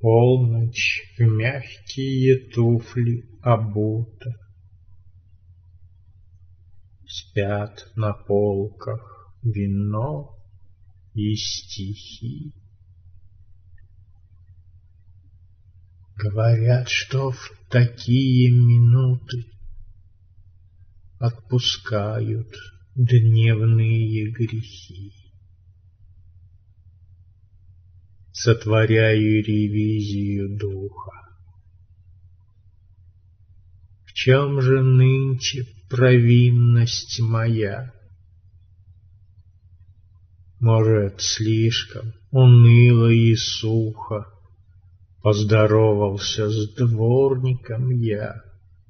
Полночь в мягкие туфли обута, спят на полках вино и стихи. Говорят, что в такие минуты отпускают дневные грехи. Сотворяю ревизию духа. В чем же нынче провинность моя? Может, слишком уныло и сухо поздоровался с дворником я,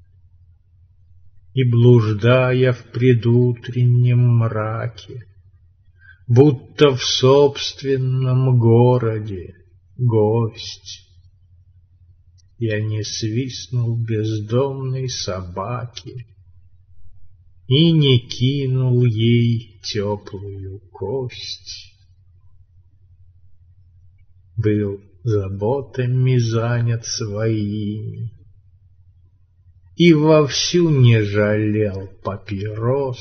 и, блуждая в предутреннем мраке, будто в собственном городе гость, я не свистнул бездомной собаке и не кинул ей теплую кость. Был заботами занят своими и вовсю не жалел папирос,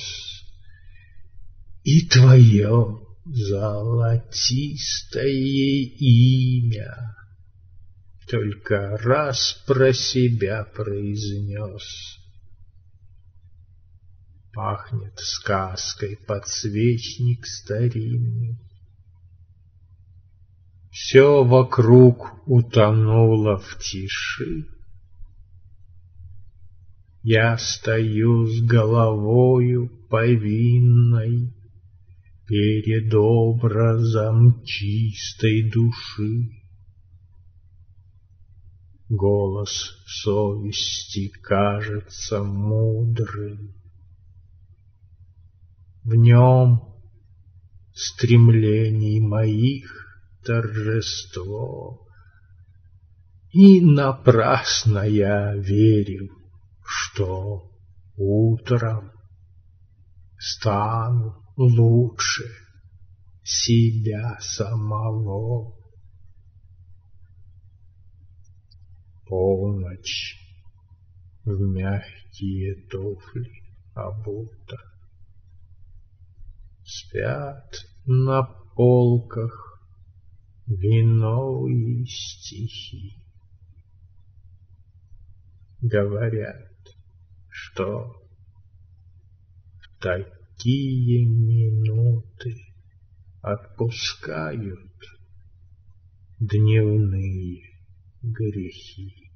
и твое золотистое имя только раз про себя произнес. Пахнет сказкой подсвечник старинный. Все вокруг утонуло в тиши. Я стою с головою повинной перед образом чистой души. Голос совести кажется мудрым. В нем стремлений моих торжество, и напрасно я верил, что утром стану лучше себя самого. Полночь в мягкие туфли обута, спят на полках вино и стихи. Говорят, что в такие минуты отпускают дневные грехи.